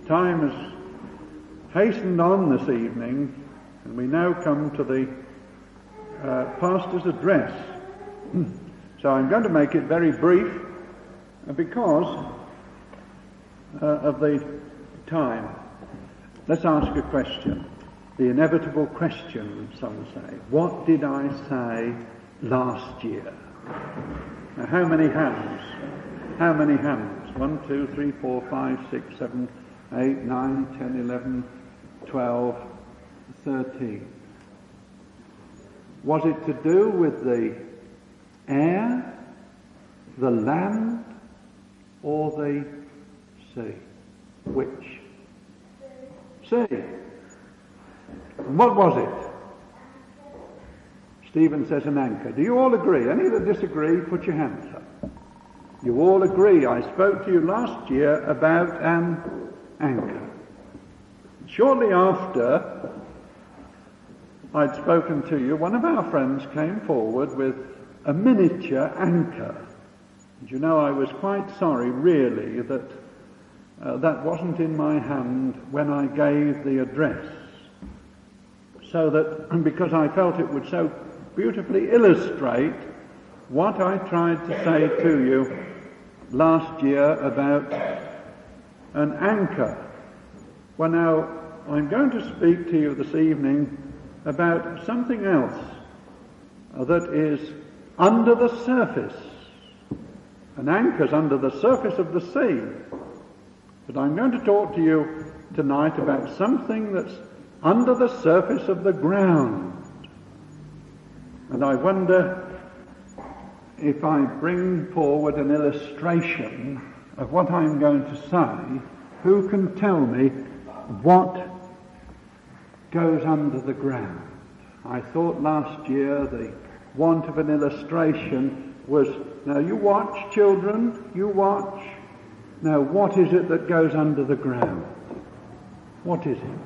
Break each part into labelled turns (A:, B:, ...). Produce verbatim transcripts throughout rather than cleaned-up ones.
A: time has hastened on this evening, and we now come to the uh, pastor's address. So I'm going to make it very brief because uh, of the time. Let's ask a question. The inevitable question, some say. What did I say last year? Now, how many hands? How many hands? One, two, three, four, five, six, seven, eight, nine, ten, eleven, twelve, thirteen. Was it to do with the air, the land, or the sea? Which? Sea. And what was it? Stephen says an anchor. Do you all agree? Any that disagree, put your hands up. You all agree. I spoke to you last year about an anchor. Shortly after I'd spoken to you, one of our friends came forward with a miniature anchor. And you know, I was quite sorry, really, that uh, that wasn't in my hand when I gave the address. So that, because I felt it would so beautifully illustrate what I tried to say to you last year about an anchor. Well, now, I'm going to speak to you this evening about something else that is under the surface. An anchor's under the surface of the sea. But I'm going to talk to you tonight about something that's under the surface of the ground. And I wonder if I bring forward an illustration of what I'm going to say, who can tell me what goes under the ground? I thought last year the want of an illustration was, now you watch, children, you watch. Now what is it that goes under the ground? What is it?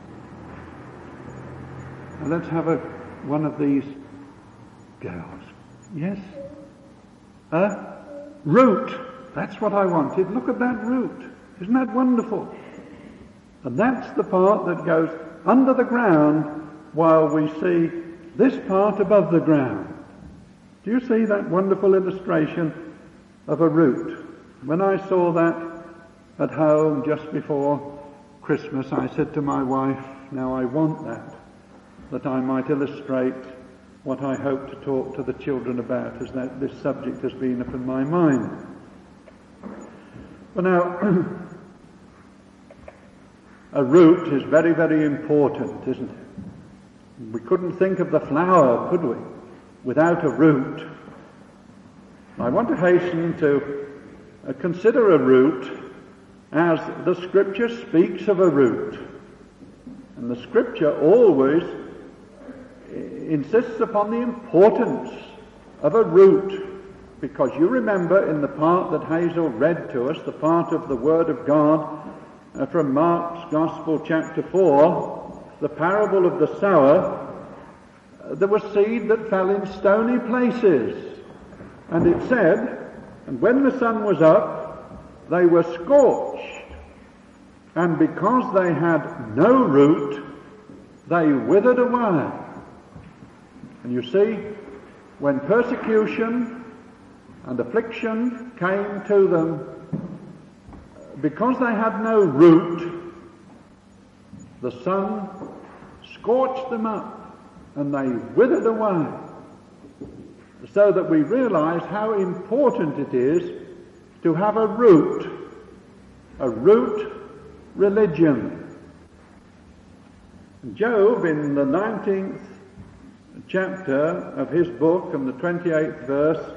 A: Now let's have a one of these girls. Yes? A root. That's what I wanted. Look at that root. Isn't that wonderful? And that's the part that goes under the ground while we see this part above the ground. Do you see that wonderful illustration of a root? When I saw that at home just before Christmas, I said to my wife, now I want that, that I might illustrate what I hope to talk to the children about, as that this subject has been up in my mind. Well, now, a root is very, very important, isn't it? We couldn't think of the flower, could we, without a root. I want to hasten to uh, consider a root as the Scripture speaks of a root. And the Scripture always insists upon the importance of a root, because you remember in the part that Hazel read to us, the part of the Word of God uh, from Mark's Gospel chapter four, the parable of the sower, uh, there was seed that fell in stony places. And it said, and when the sun was up, they were scorched, and because they had no root, they withered away. And you see, when persecution and affliction came to them, because they had no root, the sun scorched them up and they withered away. So that we realize how important it is to have a root, a root religion. Job, in the nineteenth chapter of his book and the twenty-eighth verse,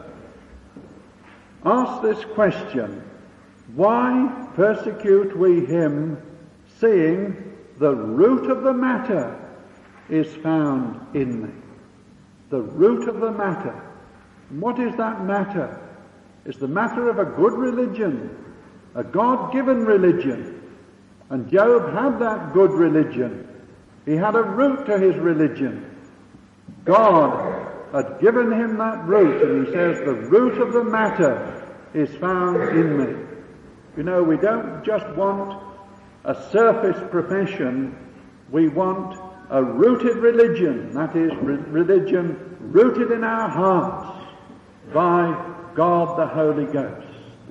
A: asks this question: why persecute we him, seeing the root of the matter is found in me? The root of the matter. And what is that matter? It's the matter of a good religion, a God-given religion. And Job had that good religion. He had a root to his religion. God had given him that root, and he says, the root of the matter is found in me. You know, we don't just want a surface profession. We want a rooted religion, that is, re- religion rooted in our hearts by God the Holy Ghost.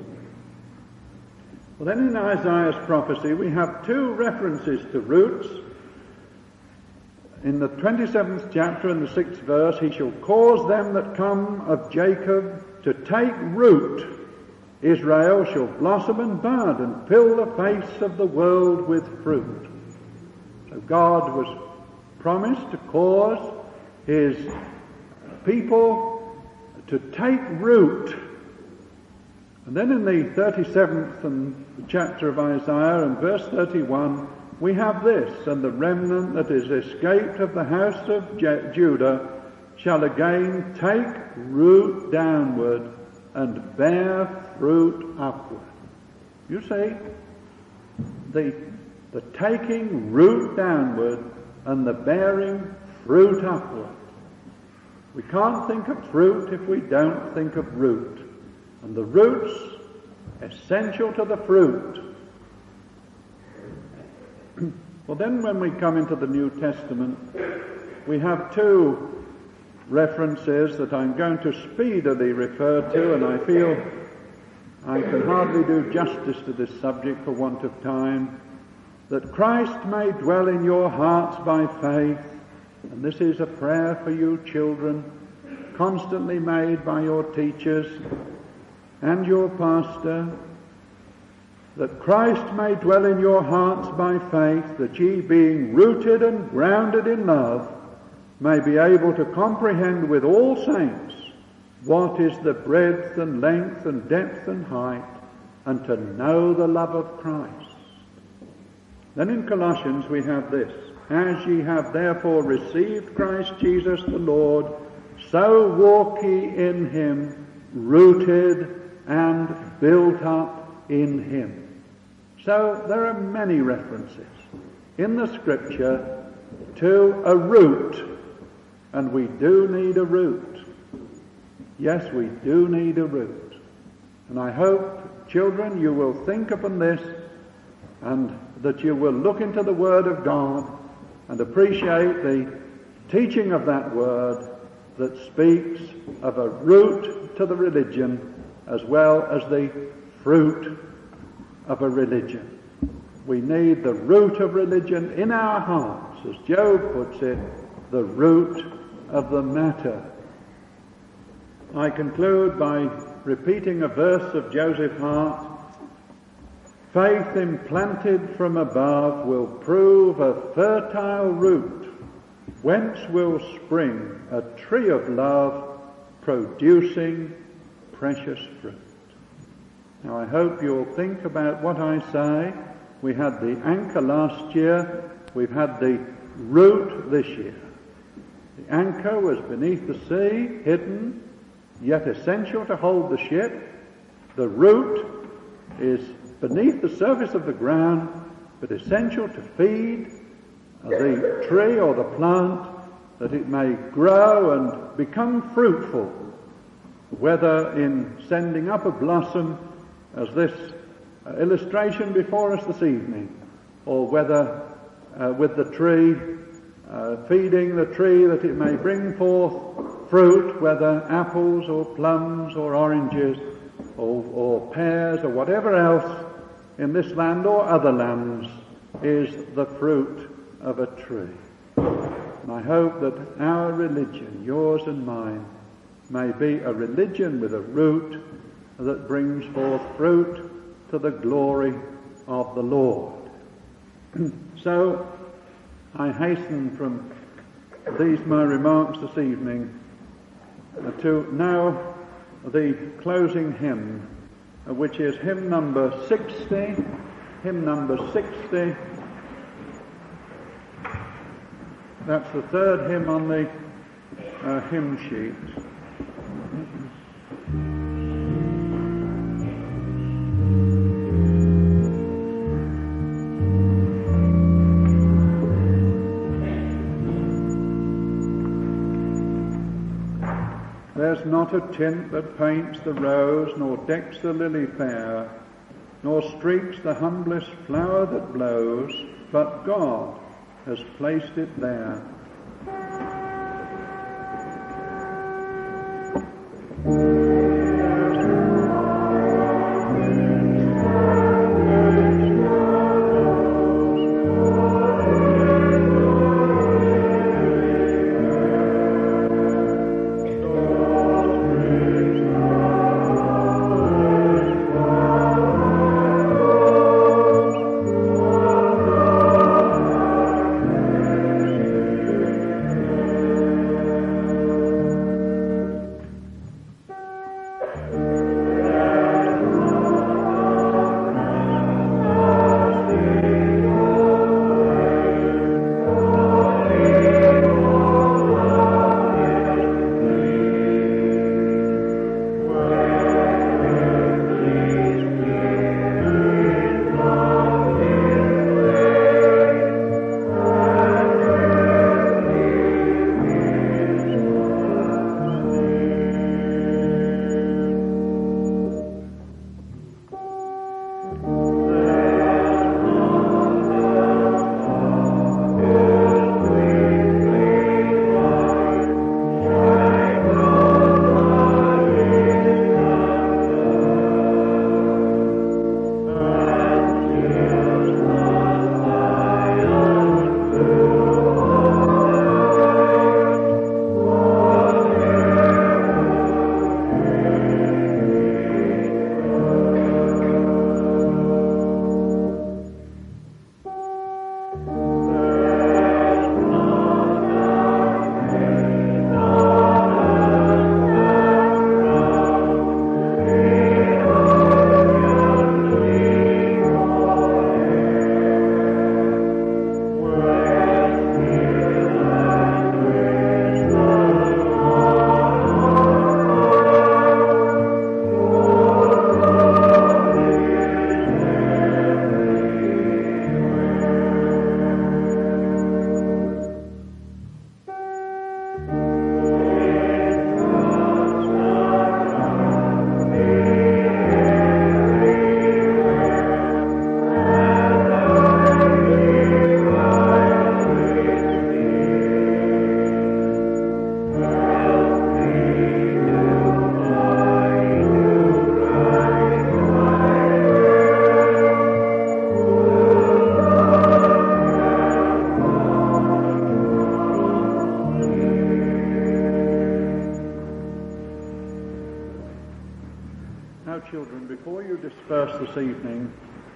A: Well, then in Isaiah's prophecy we have two references to roots. In the twenty-seventh chapter and the sixth verse, he shall cause them that come of Jacob to take root. Israel shall blossom and bud and fill the face of the world with fruit. So God was promised to cause his people to take root. And then in the thirty-seventh and chapter of Isaiah and verse thirty-one, we have this: and the remnant that is escaped of the house of Je- Judah shall again take root downward and bear fruit upward. You see, the, the taking root downward and the bearing fruit upward. We can't think of fruit if we don't think of root. And the root's essential to the fruit. Well, then when we come into the New Testament, we have two references that I'm going to speedily refer to, and I feel I can hardly do justice to this subject for want of time. That Christ may dwell in your hearts by faith, and this is a prayer for you children, constantly made by your teachers and your pastor, that Christ may dwell in your hearts by faith, that ye, being rooted and grounded in love, may be able to comprehend with all saints what is the breadth and length and depth and height, and to know the love of Christ. Then in Colossians we have this: as ye have therefore received Christ Jesus the Lord, so walk ye in him, rooted and built up in him. So there are many references in the Scripture to a root, and we do need a root. Yes, we do need a root. And I hope, children, you will think upon this, and that you will look into the Word of God and appreciate the teaching of that Word that speaks of a root to the religion as well as the fruit of a religion. We need the root of religion in our hearts, as Job puts it, the root of the matter. I conclude by repeating a verse of Joseph Hart: faith implanted from above will prove a fertile root, whence will spring a tree of love, producing precious fruit. Now I hope you'll think about what I say. We had the anchor last year, we've had the root this year. The anchor was beneath the sea, hidden, yet essential to hold the ship. The root is beneath the surface of the ground, but essential to feed the tree or the plant, that it may grow and become fruitful, whether in sending up a blossom, as this uh, illustration before us this evening, or whether uh, with the tree, uh, feeding the tree that it may bring forth fruit, whether apples or plums or oranges or, or pears or whatever else in this land or other lands is the fruit of a tree. And I hope that our religion, yours and mine, may be a religion with a root that brings forth fruit to the glory of the Lord. So I hasten from these my remarks this evening to now the closing hymn, which is hymn number sixty, hymn number sixty. That's the third hymn on the uh, hymn sheet. There's not a tint that paints the rose, nor decks the lily fair, nor streaks the humblest flower that blows, but God has placed it there. Children, before you disperse this evening,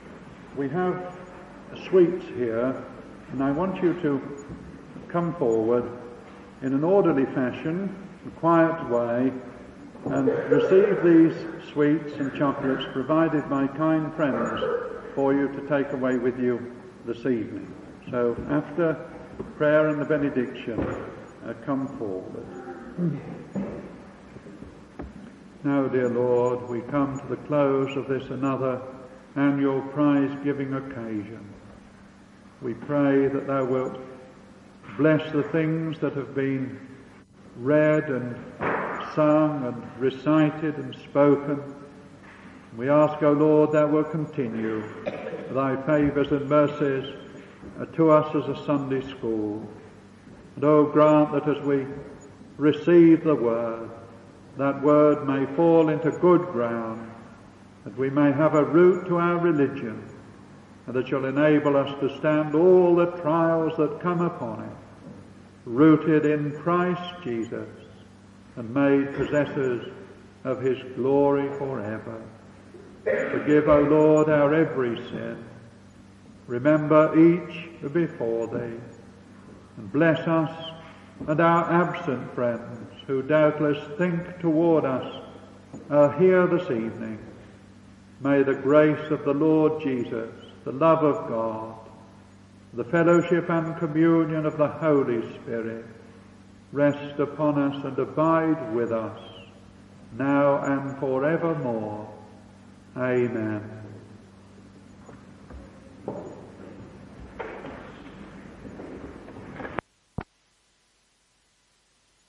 A: we have sweets here, and I want you to come forward in an orderly fashion, a quiet way, and receive these sweets and chocolates provided by kind friends for you to take away with you this evening. So after prayer and the benediction, uh, come forward. Now, dear Lord, we come to the close of this another annual prize-giving occasion. We pray that Thou wilt bless the things that have been read and sung and recited and spoken. We ask, O Lord, Thou wilt continue Thy favours and mercies uh, to us as a Sunday school. And, O grant that as we receive the Word, that Word may fall into good ground, that we may have a root to our religion, and that shall enable us to stand all the trials that come upon it, rooted in Christ Jesus, and made possessors of His glory forever. Forgive, O Lord, our every sin. Remember each before Thee, and bless us and our absent friends, who doubtless think toward us uh, here this evening. May the grace of the Lord Jesus, the love of God, the fellowship and communion of the Holy Spirit rest upon us and abide with us, now and forevermore. Amen.